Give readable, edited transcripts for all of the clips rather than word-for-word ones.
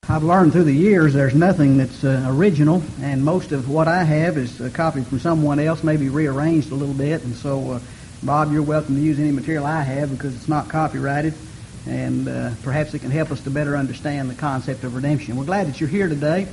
I've learned through the years there's nothing that's original, and most of what I have is copied from someone else, maybe rearranged a little bit. And so, Bob, you're welcome to use any material I have because it's not copyrighted, and perhaps it can help us to better understand the concept of redemption. We're glad that you're here today.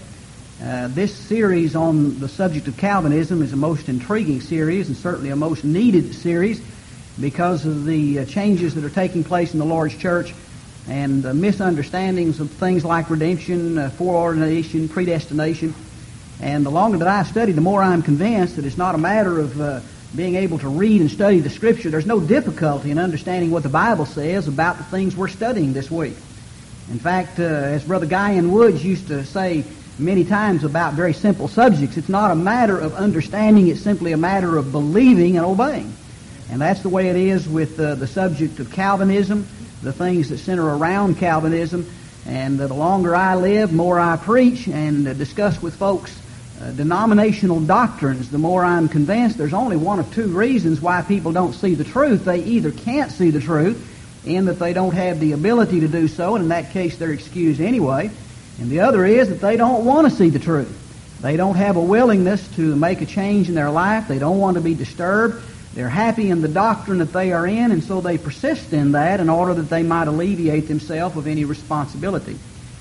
This series on the subject of Calvinism is a most intriguing series and certainly a most needed series because of the changes that are taking place in the Lord's church and misunderstandings of things like redemption, foreordination, predestination. And the longer that I study, the more I'm convinced that it's not a matter of being able to read and study the Scripture. There's no difficulty in understanding what the Bible says about the things we're studying this week. In fact, as Brother Guyan Woods used to say many times about very simple subjects, it's not a matter of understanding, it's simply a matter of believing and obeying. And that's the way it is with the subject of Calvinism, the things that center around Calvinism. And the longer I live, the more I preach and discuss with folks denominational doctrines, the more I'm convinced there's only one of two reasons why people don't see the truth. They either can't see the truth in that they don't have the ability to do so, and in that case they're excused anyway. And the other is that they don't want to see the truth. They don't have a willingness to make a change in their life. They don't want to be disturbed. They're happy in the doctrine that they are in, and so they persist in that in order that they might alleviate themselves of any responsibility.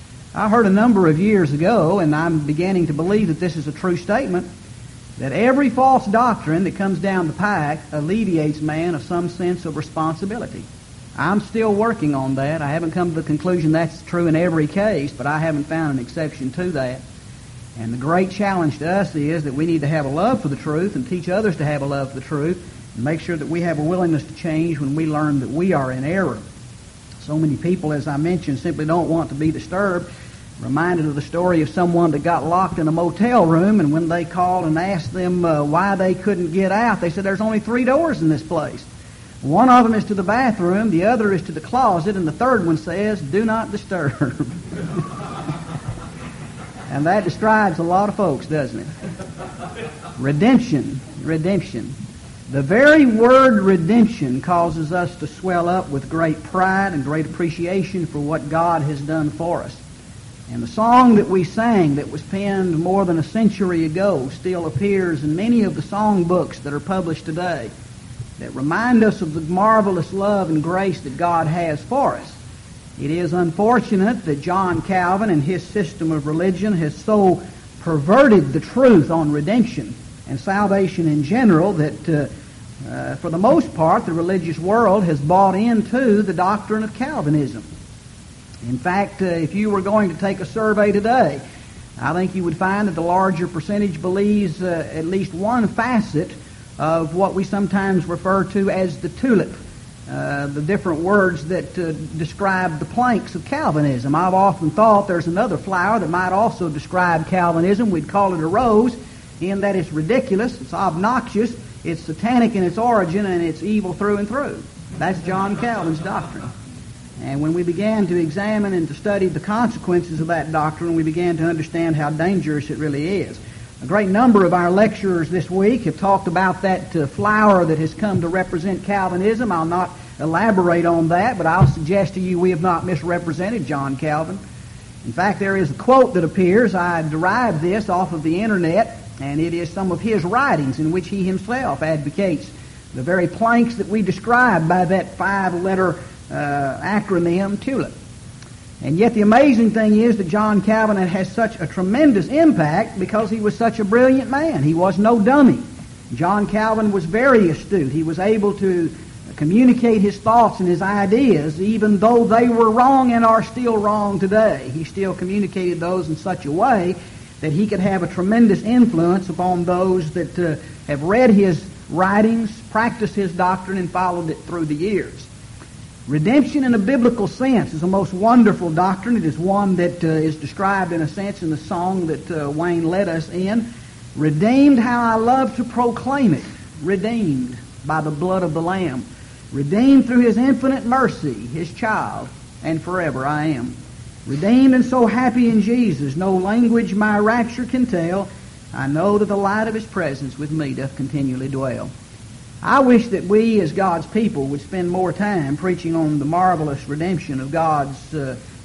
I heard a number of years ago, and I'm beginning to believe that this is a true statement, that every false doctrine that comes down the pike alleviates man of some sense of responsibility. I'm still working on that. I haven't come to the conclusion that's true in every case, but I haven't found an exception to that. And the great challenge to us is that we need to have a love for the truth and teach others to have a love for the truth and make sure that we have a willingness to change when we learn that we are in error. So many people, as I mentioned, simply don't want to be disturbed. Reminded of the story of someone that got locked in a motel room, and when they called and asked them why they couldn't get out, they said, there's only 3 doors in this place. One of them is to the bathroom, the other is to the closet, and the third one says, do not disturb. And that describes a lot of folks, doesn't it? Redemption. The very word redemption causes us to swell up with great pride and great appreciation for what God has done for us. And the song that we sang that was penned more than a century ago still appears in many of the song books that are published today that remind us of the marvelous love and grace that God has for us. It is unfortunate that John Calvin and his system of religion has so perverted the truth on redemption and salvation in general that for the most part the religious world has bought into the doctrine of Calvinism. In fact, if you were going to take a survey today, I think you would find that the larger percentage believes at least one facet of what we sometimes refer to as the tulip, the different words that describe the planks of Calvinism. I've often thought there's another flower that might also describe Calvinism. We'd call it a rose, in that it's ridiculous, it's obnoxious, it's satanic in its origin, and it's evil through and through. That's John Calvin's doctrine. And when we began to examine and to study the consequences of that doctrine, we began to understand how dangerous it really is. A great number of our lecturers this week have talked about that flower that has come to represent Calvinism. I'll not elaborate on that, but I'll suggest to you we have not misrepresented John Calvin. In fact, there is a quote that appears. I derived this off of the internet, and it is some of his writings in which he himself advocates the very planks that we describe by that 5-letter acronym TULIP. And yet the amazing thing is that John Calvin has such a tremendous impact because he was such a brilliant man. He was no dummy. John Calvin was very astute. He was able to communicate his thoughts and his ideas even though they were wrong and are still wrong today. He still communicated those in such a way that he could have a tremendous influence upon those that have read his writings, practiced his doctrine, and followed it through the years. Redemption in a biblical sense is a most wonderful doctrine. It is one that is described in a sense in the song that Wayne led us in. Redeemed, how I love to proclaim it. Redeemed by the blood of the Lamb. Redeemed through His infinite mercy, His child, and forever I am. Redeemed and so happy in Jesus, no language my rapture can tell. I know that the light of His presence with me doth continually dwell. I wish that we as God's people would spend more time preaching on the marvelous redemption of God's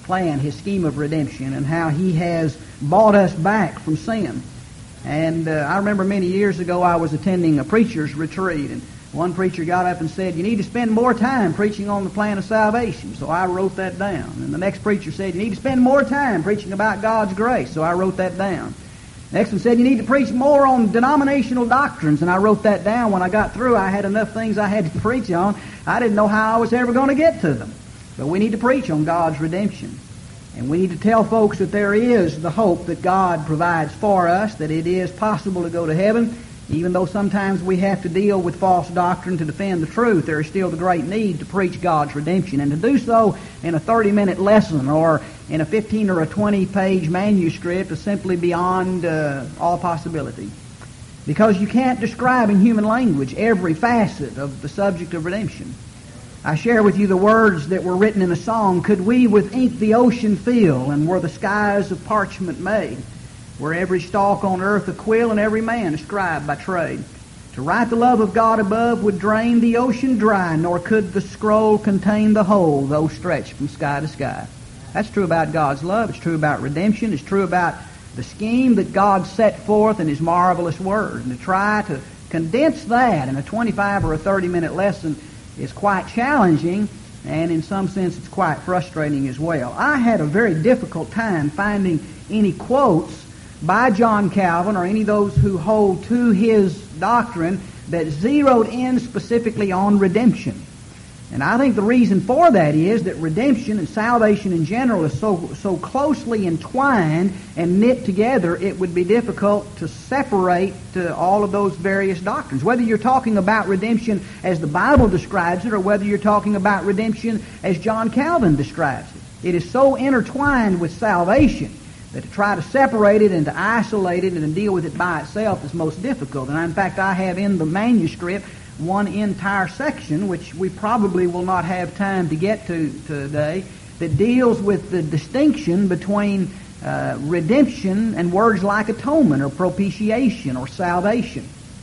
plan, His scheme of redemption, and how He has bought us back from sin. And I remember many years ago I was attending a preacher's retreat, and one preacher got up and said, "You need to spend more time preaching on the plan of salvation." So I wrote that down. And the next preacher said, "You need to spend more time preaching about God's grace." So I wrote that down. Next one said, "You need to preach more on denominational doctrines," and I wrote that down. When I got through, I had enough things I had to preach on. I didn't know how I was ever going to get to them. But we need to preach on God's redemption. And we need to tell folks that there is the hope that God provides for us, that it is possible to go to heaven. Even though sometimes we have to deal with false doctrine to defend the truth, there is still the great need to preach God's redemption. And to do so in a 30-minute lesson or in a 15 or a 20-page manuscript is simply beyond all possibility. Because you can't describe in human language every facet of the subject of redemption. I share with you the words that were written in a song. "Could we with ink the ocean fill, and were the skies of parchment made, were every stalk on earth a quill, and every man a scribe by trade, to write the love of God above would drain the ocean dry, nor could the scroll contain the whole, though stretched from sky to sky." That's true about God's love. It's true about redemption. It's true about the scheme that God set forth in His marvelous Word. And to try to condense that in a 25 or a 30-minute lesson is quite challenging, and in some sense it's quite frustrating as well. I had a very difficult time finding any quotes by John Calvin or any of those who hold to his doctrine that zeroed in specifically on redemption. And I think the reason for that is that redemption and salvation in general is so closely entwined and knit together, it would be difficult to separate all of those various doctrines. Whether you're talking about redemption as the Bible describes it, or whether you're talking about redemption as John Calvin describes it. It is so intertwined with salvation that to try to separate it and to isolate it and to deal with it by itself is most difficult. And in fact, I have in the manuscript one entire section, which we probably will not have time to get to today, that deals with the distinction between redemption and words like atonement or propitiation or salvation.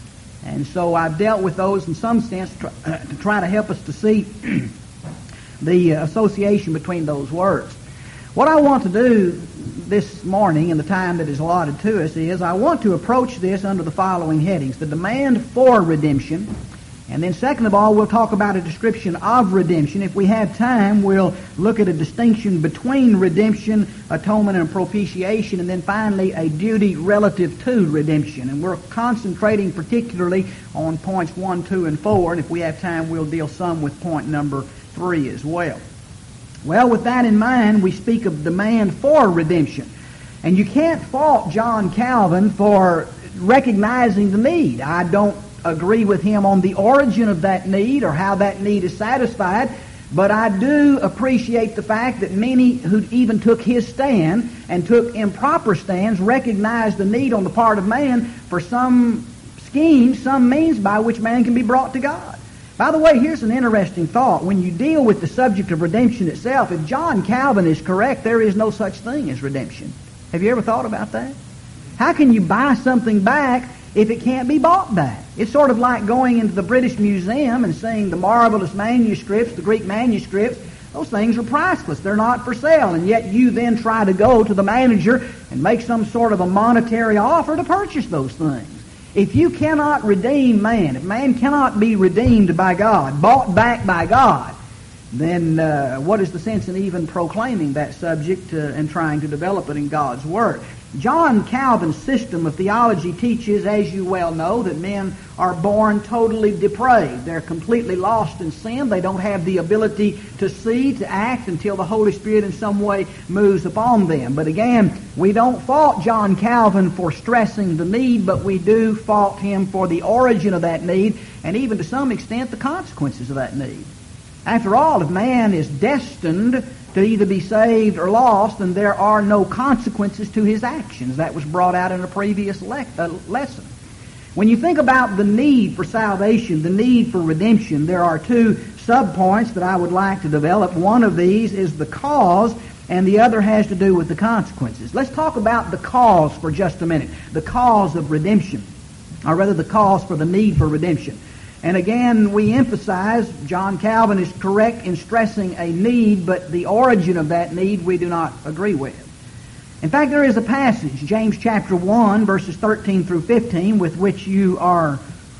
And so I've dealt with those in some sense to try to help us to see the association between those words. What I want to do this morning in the time that is allotted to us is I want to approach this under the following headings: the demand for redemption, and then second of all, we'll talk about a description of redemption. If we have time, we'll look at a distinction between redemption, atonement, and propitiation, and then finally a duty relative to redemption. And we're concentrating particularly on points 1, 2, and 4, and if we have time, we'll deal some with point number 3 as well. Well, with that in mind, we speak of demand for redemption. And you can't fault John Calvin for recognizing the need. I don't agree with him on the origin of that need or how that need is satisfied, but I do appreciate the fact that many who even took his stand and took improper stands recognized the need on the part of man for some schemes, some means by which man can be brought to God. By the way, here's an interesting thought. When you deal with the subject of redemption itself, if John Calvin is correct, there is no such thing as redemption. Have you ever thought about that? How can you buy something back if it can't be bought back? It's sort of like going into the British Museum and seeing the marvelous manuscripts, the Greek manuscripts. Those things are priceless. They're not for sale. And yet you then try to go to the manager and make some sort of a monetary offer to purchase those things. If you cannot redeem man, if man cannot be redeemed by God, bought back by God, then what is the sense in even proclaiming that subject and trying to develop it in God's Word? John Calvin's system of theology teaches, as you well know, that men are born totally depraved. They're completely lost in sin. They don't have the ability to see, to act, until the Holy Spirit in some way moves upon them. But again, we don't fault John Calvin for stressing the need, but we do fault him for the origin of that need, and even to some extent the consequences of that need. After all, if man is destined to either be saved or lost, then there are no consequences to his actions. That was brought out in a previous lesson. When you think about the need for salvation, the need for redemption, there are two subpoints that I would like to develop. One of these is the cause, and the other has to do with the consequences. Let's talk about the cause for just a minute. The cause of redemption, or rather the cause for the need for redemption. And again, we emphasize John Calvin is correct in stressing a need, but the origin of that need we do not agree with. In fact, there is a passage, James chapter 1, verses 13 through 15, with which you are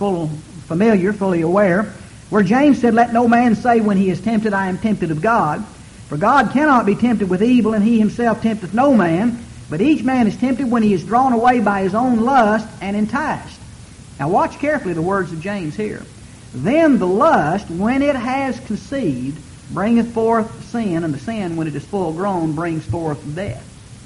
fully aware, where James said, "Let no man say when he is tempted, I am tempted of God. For God cannot be tempted with evil, and he himself tempteth no man. But each man is tempted when he is drawn away by his own lust and enticed." Now watch carefully the words of James here. "Then the lust, when it has conceived, bringeth forth sin, and the sin, when it is full grown, brings forth death."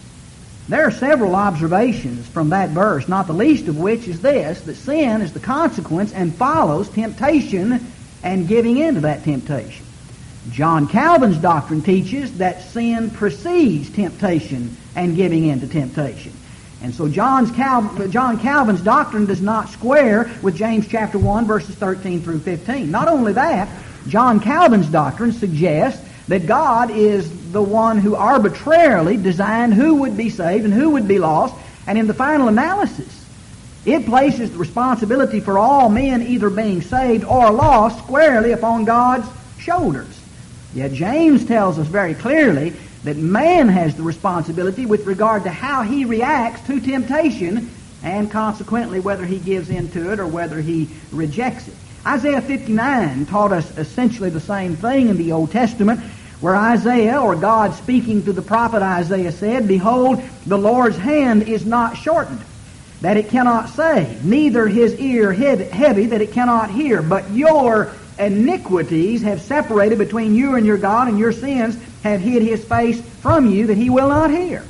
There are several observations from that verse, not the least of which is this, that sin is the consequence and follows temptation and giving in to that temptation. John Calvin's doctrine teaches that sin precedes temptation and giving in to temptation. And so John Calvin's doctrine does not square with James chapter 1, verses 13 through 15. Not only that, John Calvin's doctrine suggests that God is the one who arbitrarily designed who would be saved and who would be lost, and in the final analysis, it places the responsibility for all men either being saved or lost squarely upon God's shoulders. Yet James tells us very clearly that man has the responsibility with regard to how he reacts to temptation and consequently whether he gives in to it or whether he rejects it. Isaiah 59 taught us essentially the same thing in the Old Testament, where Isaiah, or God speaking to the prophet Isaiah, said, "Behold, the Lord's hand is not shortened, that it cannot save, neither his ear heavy, that it cannot hear. But your iniquities have separated between you and your God, and your sins have hid his face from you, that he will not hear."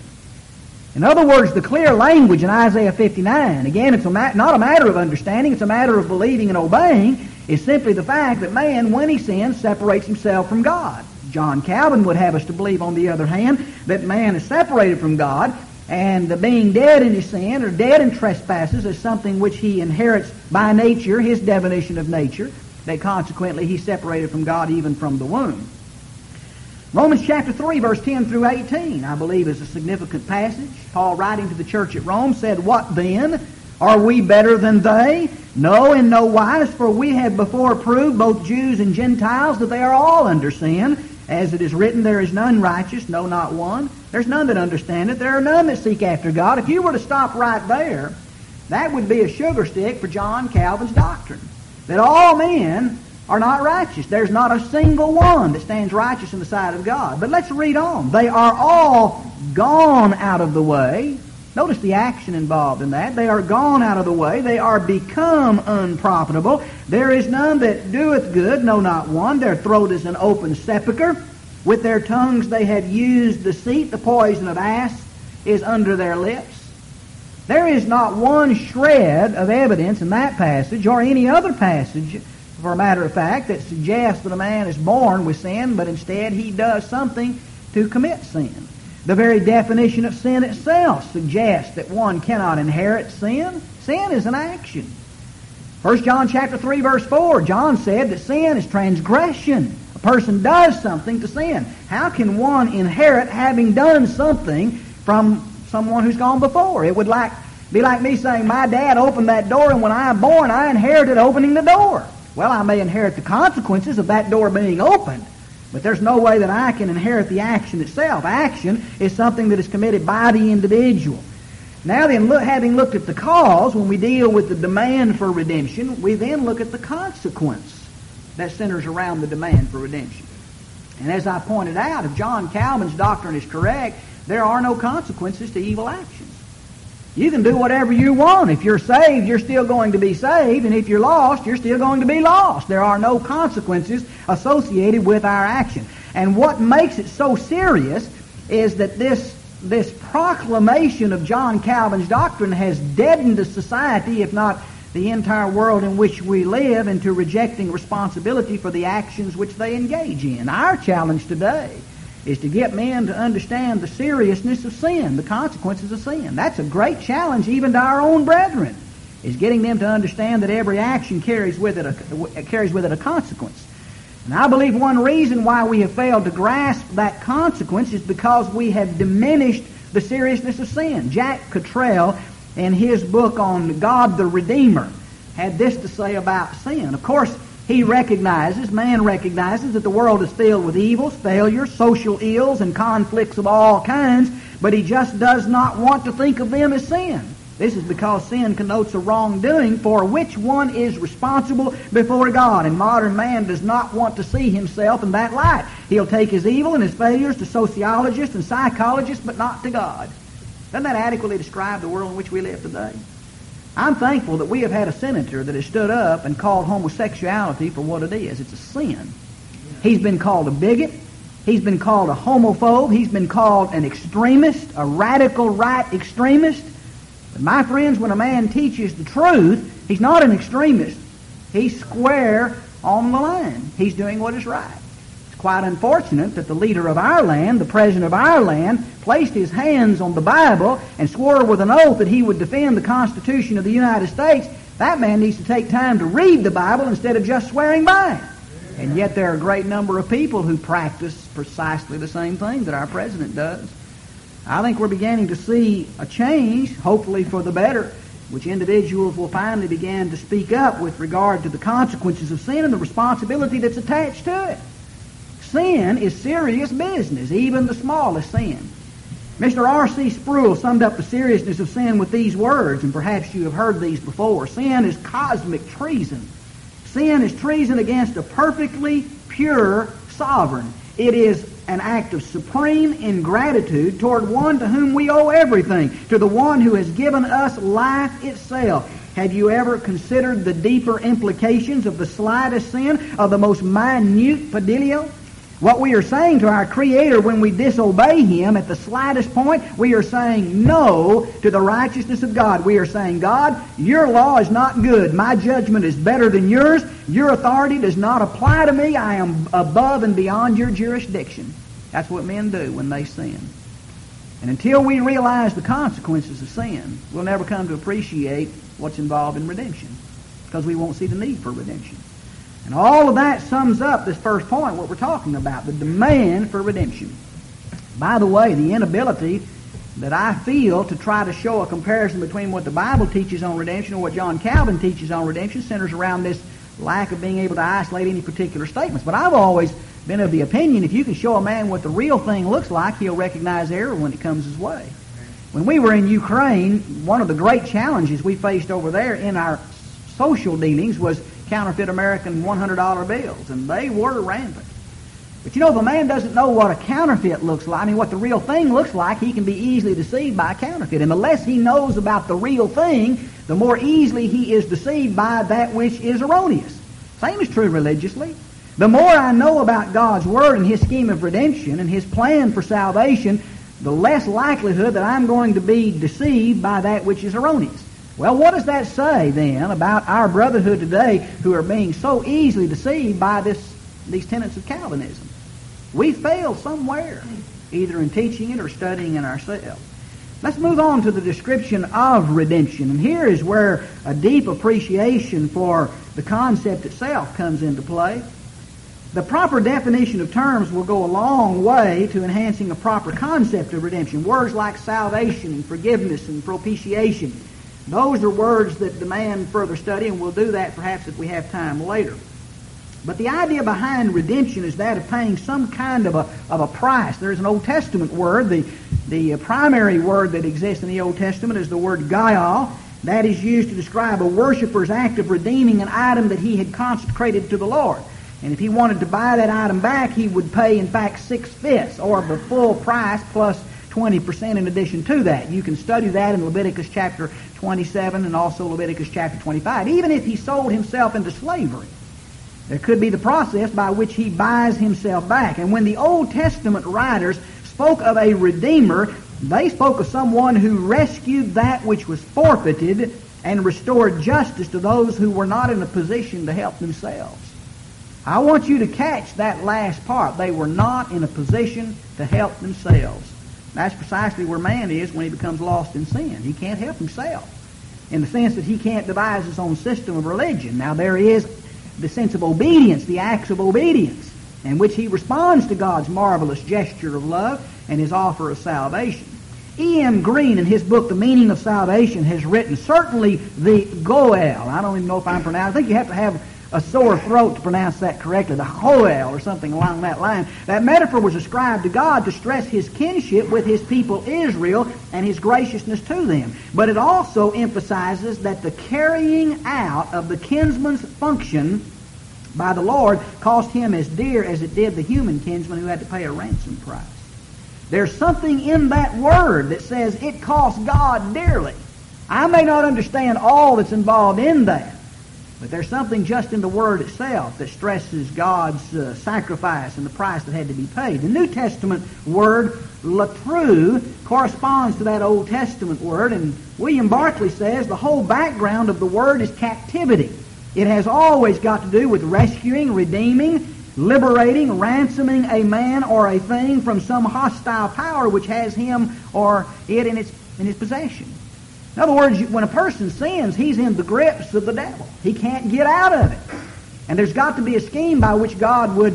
In other words, the clear language in Isaiah 59, again, it's not a matter of understanding, it's a matter of believing and obeying, is simply the fact that man, when he sins, separates himself from God. John Calvin would have us to believe, on the other hand, that man is separated from God, and being dead in his sin, or dead in trespasses, is something which he inherits by nature, his definition of nature, that consequently he's separated from God even from the womb. Romans chapter 3, verse 10 through 18, I believe is a significant passage. Paul, writing to the church at Rome, said, "What then? Are we better than they? No, in no wise, for we have before proved, both Jews and Gentiles, that they are all under sin. As it is written, there is none righteous, no, not one. There's none that understandeth. There are none that seek after God." If you were to stop right there, that would be a sugar stick for John Calvin's doctrine, that all men are not righteous. There's not a single one that stands righteous in the sight of God. But let's read on. "They are all gone out of the way." Notice the action involved in that. They are gone out of the way. They are become unprofitable. There is none that doeth good, no, not one. Their throat is an open sepulchre. With their tongues they have used deceit. The poison of asps is under their lips. There is not one shred of evidence in that passage, or any other passage, for a matter of fact, that suggests that a man is born with sin, but instead he does something to commit sin. The very definition of sin itself suggests that one cannot inherit sin. Sin is an action. 1 John chapter 3, verse 4, John said that sin is transgression. A person does something to sin. How can one inherit having done something from someone who's gone before? It would be like me saying, "My dad opened that door, and when I am born, I inherited opening the door." Well, I may inherit the consequences of that door being opened, but there's no way that I can inherit the action itself. Action is something that is committed by the individual. Now then, having looked at the cause, when we deal with the demand for redemption, we then look at the consequence that centers around the demand for redemption. And as I pointed out, if John Calvin's doctrine is correct, there are no consequences to evil actions. You can do whatever you want. If you're saved, you're still going to be saved, and if you're lost, you're still going to be lost. There are no consequences associated with our action. And what makes it so serious is that this proclamation of John Calvin's doctrine has deadened the society, if not the entire world in which we live, into rejecting responsibility for the actions which they engage in. Our challenge today is to get men to understand the seriousness of sin, the consequences of sin. That's a great challenge even to our own brethren, is getting them to understand that every action carries with it a consequence. And I believe one reason why we have failed to grasp that consequence is because we have diminished the seriousness of sin. Jack Cottrell, in his book on God the Redeemer, had this to say about sin. Of course, man recognizes that the world is filled with evils, failures, social ills, and conflicts of all kinds, but he just does not want to think of them as sin. This is because sin connotes a wrongdoing for which one is responsible before God, and modern man does not want to see himself in that light. He'll take his evil and his failures to sociologists and psychologists, but not to God. Doesn't that adequately describe the world in which we live today? I'm thankful that we have had a senator that has stood up and called homosexuality for what it is. It's a sin. He's been called a bigot. He's been called a homophobe. He's been called an extremist, a radical right extremist. But my friends, when a man teaches the truth, he's not an extremist. He's square on the line. He's doing what is right. It's quite unfortunate that the leader of our land, the president of our land, placed his hands on the Bible and swore with an oath that he would defend the Constitution of the United States. That man needs to take time to read the Bible instead of just swearing by it. And yet there are a great number of people who practice precisely the same thing that our president does. I think we're beginning to see a change, hopefully for the better, which individuals will finally begin to speak up with regard to the consequences of sin and the responsibility that's attached to it. Sin is serious business, even the smallest sin. Mr. R.C. Sproul summed up the seriousness of sin with these words, and perhaps you have heard these before. Sin is cosmic treason. Sin is treason against a perfectly pure sovereign. It is an act of supreme ingratitude toward one to whom we owe everything, to the one who has given us life itself. Have you ever considered the deeper implications of the slightest sin, of the most minute pedelio? What we are saying to our Creator when we disobey Him at the slightest point, we are saying no to the righteousness of God. We are saying, God, your law is not good. My judgment is better than yours. Your authority does not apply to me. I am above and beyond your jurisdiction. That's what men do when they sin. And until we realize the consequences of sin, we'll never come to appreciate what's involved in redemption, because we won't see the need for redemption. And all of that sums up this first point, what we're talking about, the demand for redemption. By the way, the inability that I feel to try to show a comparison between what the Bible teaches on redemption and what John Calvin teaches on redemption centers around this lack of being able to isolate any particular statements. But I've always been of the opinion if you can show a man what the real thing looks like, he'll recognize error when it comes his way. When we were in Ukraine, one of the great challenges we faced over there in our social dealings was counterfeit American $100 bills, and they were rampant. But you know, if a man doesn't know what a counterfeit looks like, what the real thing looks like, he can be easily deceived by a counterfeit. And the less he knows about the real thing, the more easily he is deceived by that which is erroneous. Same is true religiously. The more I know about God's Word and His scheme of redemption and His plan for salvation, the less likelihood that I'm going to be deceived by that which is erroneous. Well, what does that say then about our brotherhood today who are being so easily deceived by these tenets of Calvinism? We fail somewhere, either in teaching it or studying it ourselves. Let's move on to the description of redemption. And here is where a deep appreciation for the concept itself comes into play. The proper definition of terms will go a long way to enhancing a proper concept of redemption. Words like salvation and forgiveness and propitiation, those are words that demand further study, and we'll do that perhaps if we have time later. But the idea behind redemption is that of paying some kind of a price. There's an Old Testament word. The primary word that exists in the Old Testament is the word gaial. That is used to describe a worshiper's act of redeeming an item that he had consecrated to the Lord. And if he wanted to buy that item back, he would pay, in fact, 6/5, or the full price plus 20% in addition to that. You can study that in Leviticus chapter 27 and also Leviticus chapter 25. Even if he sold himself into slavery, there could be the process by which he buys himself back. And when the Old Testament writers spoke of a redeemer, they spoke of someone who rescued that which was forfeited and restored justice to those who were not in a position to help themselves. I want you to catch that last part. They were not in a position to help themselves. That's precisely where man is when he becomes lost in sin. He can't help himself, in the sense that he can't devise his own system of religion. Now there is the sense of obedience, the acts of obedience, in which he responds to God's marvelous gesture of love and His offer of salvation. E.M. Green, in his book, The Meaning of Salvation, has written, certainly the Goel, I don't even know if I'm pronouncing, I think you have to have a sore throat to pronounce that correctly, the Goel or something along that line. That metaphor was ascribed to God to stress His kinship with His people Israel and His graciousness to them. But it also emphasizes that the carrying out of the kinsman's function by the Lord cost Him as dear as it did the human kinsman who had to pay a ransom price. There's something in that word that says it cost God dearly. I may not understand all that's involved in that, but there's something just in the word itself that stresses God's sacrifice and the price that had to be paid. The New Testament word, latrue, corresponds to that Old Testament word, and William Barclay says the whole background of the word is captivity. It has always got to do with rescuing, redeeming, liberating, ransoming a man or a thing from some hostile power which has him or it in his possession. In other words, when a person sins, he's in the grips of the devil. He can't get out of it. And there's got to be a scheme by which God would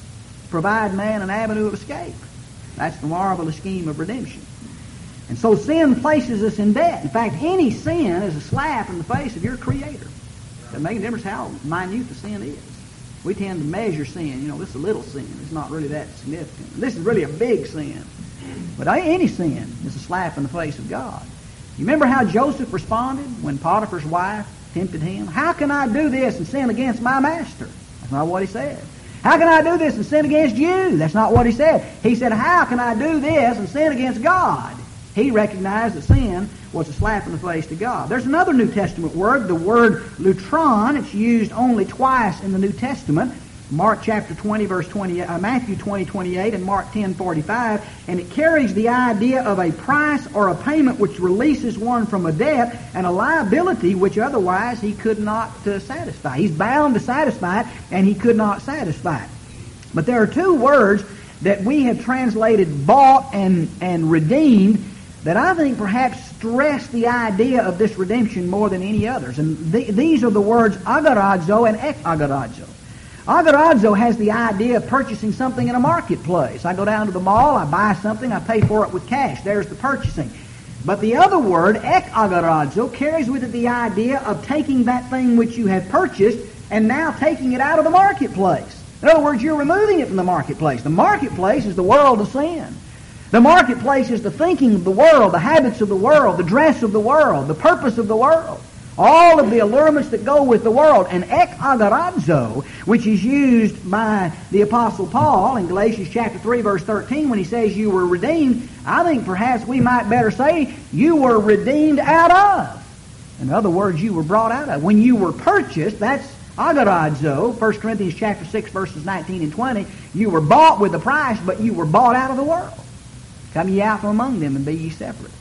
provide man an avenue of escape. That's the marvelous scheme of redemption. And so sin places us in debt. In fact, any sin is a slap in the face of your Creator. It doesn't make a difference how minute the sin is. We tend to measure sin. This is a little sin. It's not really that significant. This is really a big sin. But any sin is a slap in the face of God. You remember how Joseph responded when Potiphar's wife tempted him? How can I do this and sin against my master? That's not what he said. How can I do this and sin against you? That's not what he said. He said, how can I do this and sin against God? He recognized that sin was a slap in the face to God. There's another New Testament word, the word lutron. It's used only twice in the New Testament. Mark chapter 20, verse 20, Matthew 20, 28, and Mark 10, 45, and it carries the idea of a price or a payment which releases one from a debt and a liability which otherwise he could not satisfy. He's bound to satisfy it, and he could not satisfy it. But there are two words that we have translated bought and redeemed that I think perhaps stress the idea of this redemption more than any others. And these are the words agorazo and ek agorazo. Agorazo has the idea of purchasing something in a marketplace. I go down to the mall, I buy something, I pay for it with cash. There's the purchasing. But the other word, ek agorazo, carries with it the idea of taking that thing which you have purchased and now taking it out of the marketplace. In other words, you're removing it from the marketplace. The marketplace is the world of sin. The marketplace is the thinking of the world, the habits of the world, the dress of the world, the purpose of the world. All of the allurements that go with the world. And ek agorazo, which is used by the Apostle Paul in Galatians chapter 3, verse 13, when he says you were redeemed, I think perhaps we might better say you were redeemed out of. In other words, you were brought out of. When you were purchased, that's agorazo, 1 Corinthians chapter 6, verses 19 and 20, you were bought with a price, but you were bought out of the world. Come ye out from among them and be ye separate.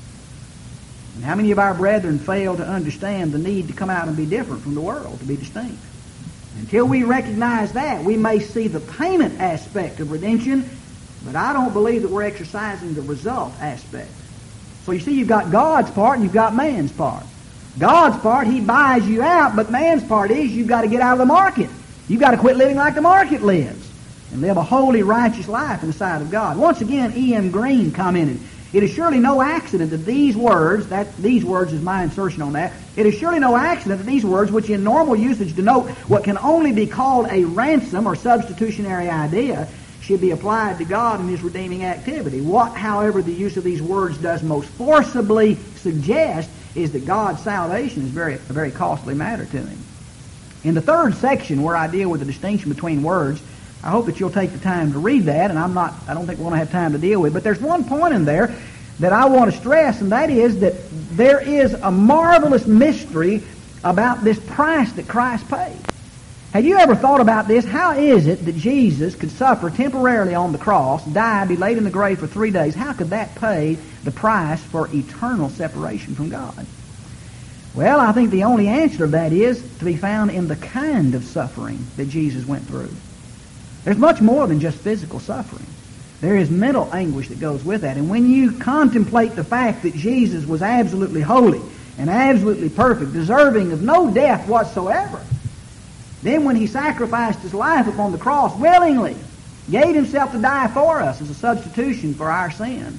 And how many of our brethren fail to understand the need to come out and be different from the world, to be distinct? Until we recognize that, we may see the payment aspect of redemption, but I don't believe that we're exercising the result aspect. So you see, you've got God's part and you've got man's part. God's part, He buys you out, but man's part is you've got to get out of the market. You've got to quit living like the market lives and live a holy, righteous life in the sight of God. Once again, E.M. Green commented, it is surely no accident that these words is my insertion on that, it is surely no accident that these words, which in normal usage denote what can only be called a ransom or substitutionary idea, should be applied to God in His redeeming activity. What, however, the use of these words does most forcibly suggest is that God's salvation is a very costly matter to Him. In the third section, where I deal with the distinction between words, I hope that you'll take the time to read that, and I don't think we're going to have time to deal with it. But there's one point in there that I want to stress, and that is that there is a marvelous mystery about this price that Christ paid. Have you ever thought about this? How is it that Jesus could suffer temporarily on the cross, die, be laid in the grave for 3 days? How could that pay the price for eternal separation from God? Well, I think the only answer to that is to be found in the kind of suffering that Jesus went through. There's much more than just physical suffering. There is mental anguish that goes with that. And when you contemplate the fact that Jesus was absolutely holy and absolutely perfect, deserving of no death whatsoever, then when He sacrificed His life upon the cross willingly, gave Himself to die for us as a substitution for our sin,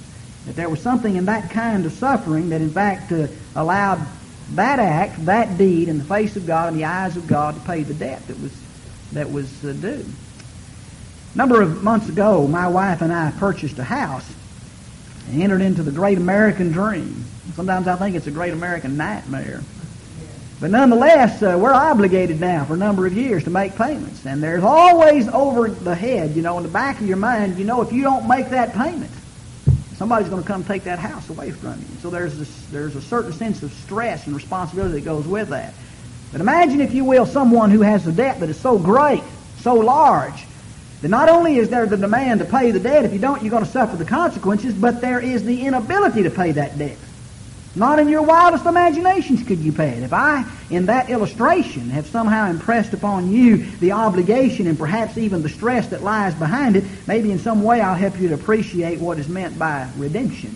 That there was something in that kind of suffering that in fact allowed that act, that deed in the face of God, in the eyes of God, to pay the debt that was due. A number of months ago, my wife and I purchased a house and entered into the great American dream. Sometimes I think it's a great American nightmare. But nonetheless, we're obligated now for a number of years to make payments. And there's always over the head, in the back of your mind, if you don't make that payment, somebody's going to come take that house away from you. So there's a certain sense of stress and responsibility that goes with that. But imagine, if you will, someone who has a debt that is so great, so large, that not only is there the demand to pay the debt, if you don't, you're going to suffer the consequences, but there is the inability to pay that debt. Not in your wildest imaginations could you pay it. If I, in that illustration, have somehow impressed upon you the obligation and perhaps even the stress that lies behind it, maybe in some way I'll help you to appreciate what is meant by redemption.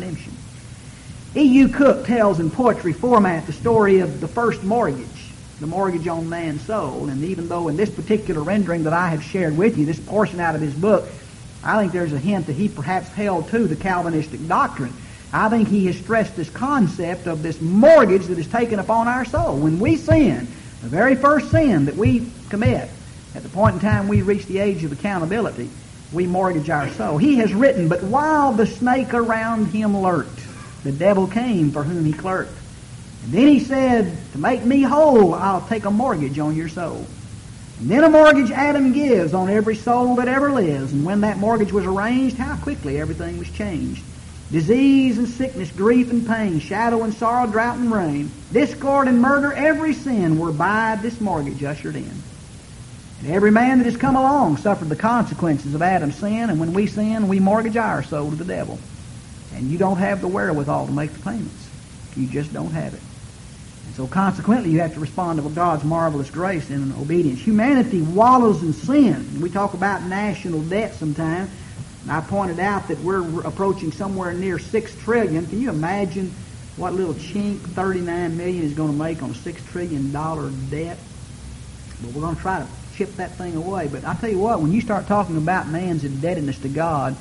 E.U. Cook tells in poetry format the story of the first mortgage, the mortgage on man's soul. And even though in this particular rendering that I have shared with you, this portion out of his book, I think there's a hint that he perhaps held to the Calvinistic doctrine. I think he has stressed this concept of this mortgage that is taken upon our soul. When we sin, the very first sin that we commit, at the point in time we reach the age of accountability, we mortgage our soul. He has written, "But while the snake around him lurked, the devil came for whom he clerked. And then he said, to make me whole, I'll take a mortgage on your soul. And then a mortgage Adam gives on every soul that ever lives. And when that mortgage was arranged, how quickly everything was changed. Disease and sickness, grief and pain, shadow and sorrow, drought and rain, discord and murder, every sin were by this mortgage ushered in. And every man that has come along suffered the consequences of Adam's sin, and when we sin, we mortgage our soul to the devil. And you don't have the wherewithal to make the payments. You just don't have it. And so consequently, you have to respond to God's marvelous grace in obedience. Humanity wallows in sin. We talk about national debt sometimes. And I pointed out that we're approaching somewhere near $6 trillion. Can you imagine what little chink $39 million is going to make on a $6 trillion debt? But we're going to try to chip that thing away. But I tell you what, when you start talking about man's indebtedness to God,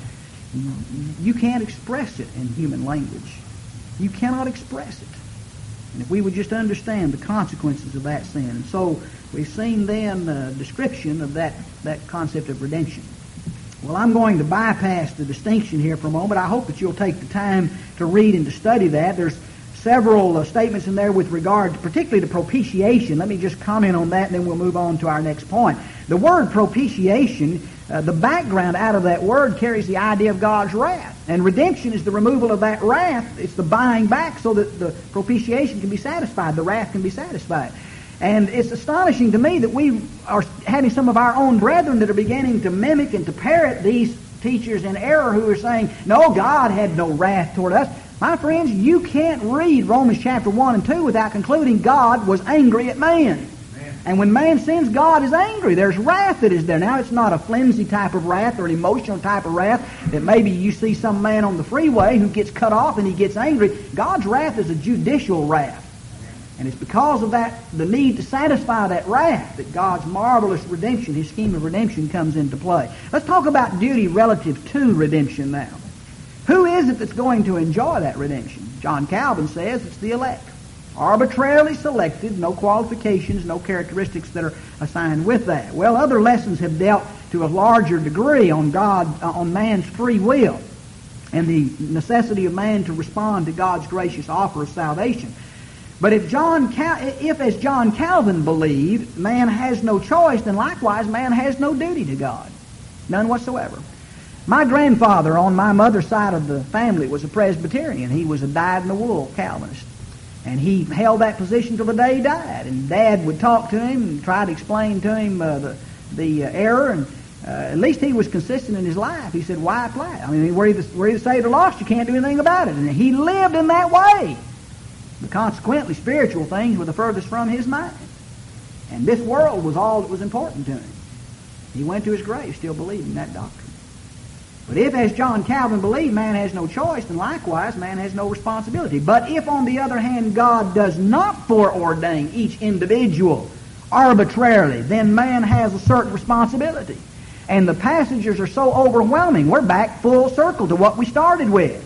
you can't express it in human language. You cannot express it. And if we would just understand the consequences of that sin. And so we've seen then the description of that concept of redemption. Well, I'm going to bypass the distinction here for a moment. I hope that you'll take the time to read and to study that. There's several statements in there with regard to, particularly to propitiation. Let me just comment on that, and then we'll move on to our next point. The word propitiation, the background out of that word carries the idea of God's wrath. And redemption is the removal of that wrath. It's the buying back so that the propitiation can be satisfied, the wrath can be satisfied. And it's astonishing to me that we are having some of our own brethren that are beginning to mimic and to parrot these teachers in error who are saying, no, God had no wrath toward us. My friends, you can't read Romans chapter 1 and 2 without concluding God was angry at man. And when man sins, God is angry. There's wrath that is there. Now, it's not a flimsy type of wrath or an emotional type of wrath that maybe you see some man on the freeway who gets cut off and he gets angry. God's wrath is a judicial wrath. And it's because of that, the need to satisfy that wrath, that God's marvelous redemption, His scheme of redemption, comes into play. Let's talk about duty relative to redemption now. Who is it that's going to enjoy that redemption? John Calvin says it's the elect. Arbitrarily selected, no qualifications, no characteristics that are assigned with that. Well, other lessons have dealt to a larger degree on man's free will and the necessity of man to respond to God's gracious offer of salvation. But if as John Calvin believed, man has no choice, then likewise man has no duty to God. None whatsoever. My grandfather on my mother's side of the family was a Presbyterian. He was a dyed-in-the-wool Calvinist. And he held that position till the day he died. And Dad would talk to him and try to explain to him the error. And at least he was consistent in his life. He said, why apply it? I mean, we're either saved or lost. You can't do anything about it. And he lived in that way. But consequently, spiritual things were the furthest from his mind. And this world was all that was important to him. He went to his grave still believing that doctrine. But if, as John Calvin believed, man has no choice, then likewise man has no responsibility. But if, on the other hand, God does not foreordain each individual arbitrarily, then man has a certain responsibility. And the passages are so overwhelming, we're back full circle to what we started with.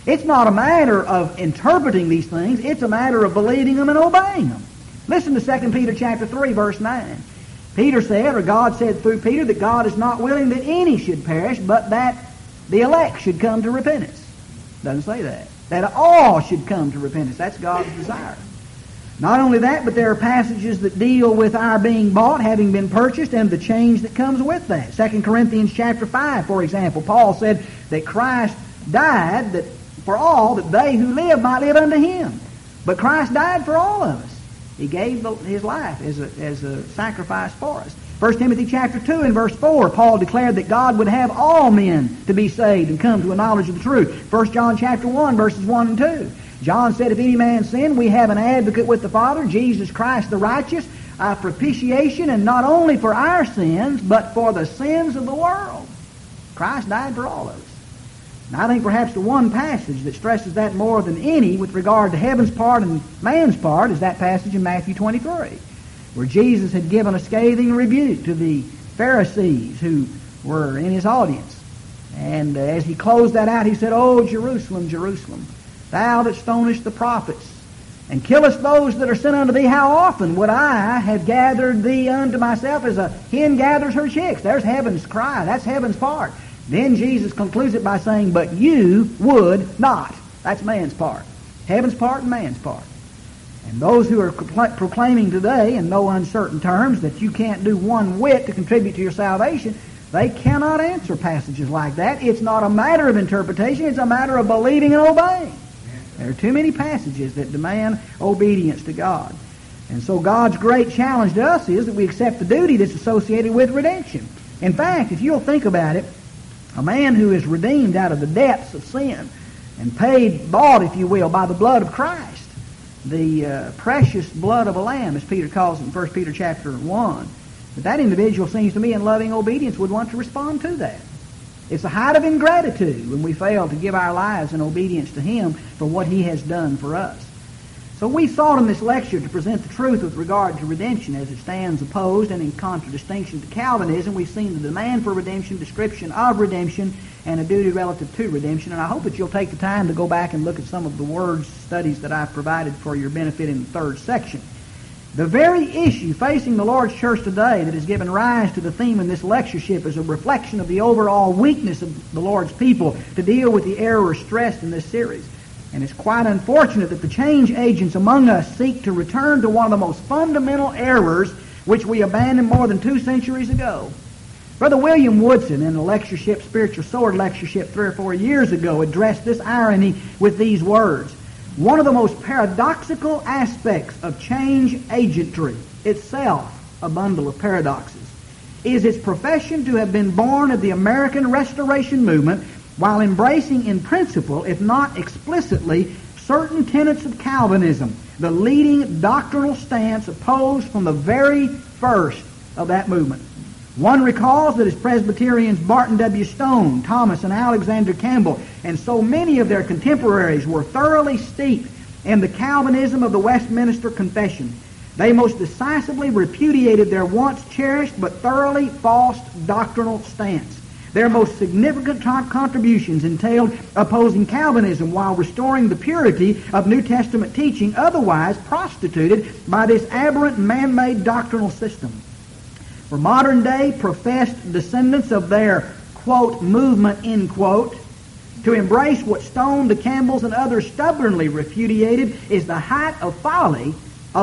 It's not a matter of interpreting these things. It's a matter of believing them and obeying them. Listen to 2 Peter chapter 3, verse 9. Peter said, or God said through Peter, that God is not willing that any should perish, but that the elect should come to repentance. Doesn't say that. That all should come to repentance. That's God's desire. Not only that, but there are passages that deal with our being bought, having been purchased, and the change that comes with that. 2 Corinthians chapter 5, for example, Paul said that Christ died that for all, that they who live might live unto him. But Christ died for all of us. He gave his life as a sacrifice for us. 1 Timothy chapter 2 and verse 4, Paul declared that God would have all men to be saved and come to a knowledge of the truth. 1 John chapter 1, verses 1 and 2. John said, if any man sin, we have an advocate with the Father, Jesus Christ the righteous, a propitiation, and not only for our sins, but for the sins of the world. Christ died for all of us. And I think perhaps the one passage that stresses that more than any with regard to heaven's part and man's part is that passage in Matthew 23, where Jesus had given a scathing rebuke to the Pharisees who were in his audience. And as he closed that out, he said, "O Jerusalem, Jerusalem, thou that stonest the prophets, and killest those that are sent unto thee, how often would I have gathered thee unto myself as a hen gathers her chicks?" There's heaven's cry. That's heaven's part. Then Jesus concludes it by saying, "But you would not." That's man's part. Heaven's part and man's part. And those who are proclaiming today in no uncertain terms that you can't do one whit to contribute to your salvation, they cannot answer passages like that. It's not a matter of interpretation. It's a matter of believing and obeying. There are too many passages that demand obedience to God. And so God's great challenge to us is that we accept the duty that's associated with redemption. In fact, if you'll think about it, a man who is redeemed out of the depths of sin and bought, if you will, by the blood of Christ, the precious blood of a lamb, as Peter calls it in 1 Peter chapter 1, that individual seems to me in loving obedience would want to respond to that. It's a height of ingratitude when we fail to give our lives in obedience to Him for what He has done for us. So we sought in this lecture to present the truth with regard to redemption as it stands opposed and in contradistinction to Calvinism. We've seen the demand for redemption, description of redemption, and a duty relative to redemption. And I hope that you'll take the time to go back and look at some of the word studies that I've provided for your benefit in the third section. The very issue facing the Lord's church today that has given rise to the theme in this lectureship is a reflection of the overall weakness of the Lord's people to deal with the errors stressed in this series. And it's quite unfortunate that the change agents among us seek to return to one of the most fundamental errors which we abandoned more than 2 centuries ago. Brother William Woodson, in a lectureship, Spiritual Sword lectureship 3 or 4 years ago, addressed this irony with these words: "One of the most paradoxical aspects of change agentry, itself a bundle of paradoxes, is its profession to have been born of the American Restoration movement while embracing in principle, if not explicitly, certain tenets of Calvinism, the leading doctrinal stance opposed from the very first of that movement. One recalls that as Presbyterians Barton W. Stone, Thomas, and Alexander Campbell, and so many of their contemporaries were thoroughly steeped in the Calvinism of the Westminster Confession. They most decisively repudiated their once cherished but thoroughly false doctrinal stance. Their most significant contributions entailed opposing Calvinism while restoring the purity of New Testament teaching otherwise prostituted by this aberrant man-made doctrinal system. For modern-day professed descendants of their, quote, movement, end quote, to embrace what Stone, the Campbells, and others stubbornly repudiated is the height of folly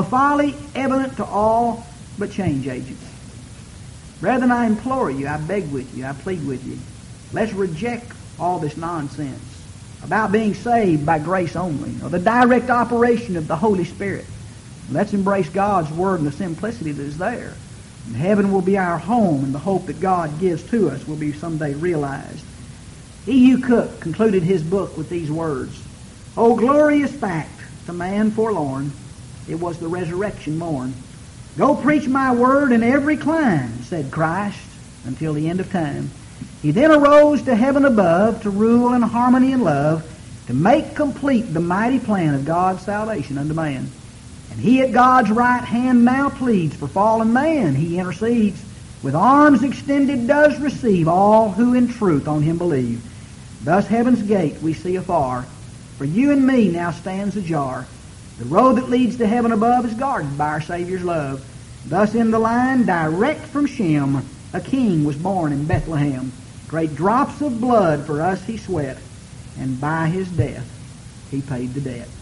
evident to all but change agents. Brethren, I implore you, I beg with you, I plead with you, let's reject all this nonsense about being saved by grace only, or the direct operation of the Holy Spirit. Let's embrace God's Word and the simplicity that is there. And heaven will be our home, and the hope that God gives to us will be someday realized. E.U. Cook concluded his book with these words: "O glorious fact, to man forlorn, it was the resurrection morn. Go preach my word in every clime, said Christ, until the end of time. He then arose to heaven above to rule in harmony and love, to make complete the mighty plan of God's salvation unto man. And He at God's right hand now pleads for fallen man. He intercedes. With arms extended does receive all who in truth on Him believe. Thus heaven's gate we see afar, For you and me now stands ajar. The road that leads to heaven above is guarded by our Savior's love. Thus in the line, direct from Shem, a king was born in Bethlehem. Great drops of blood for us he sweat, and by his death he paid the debt.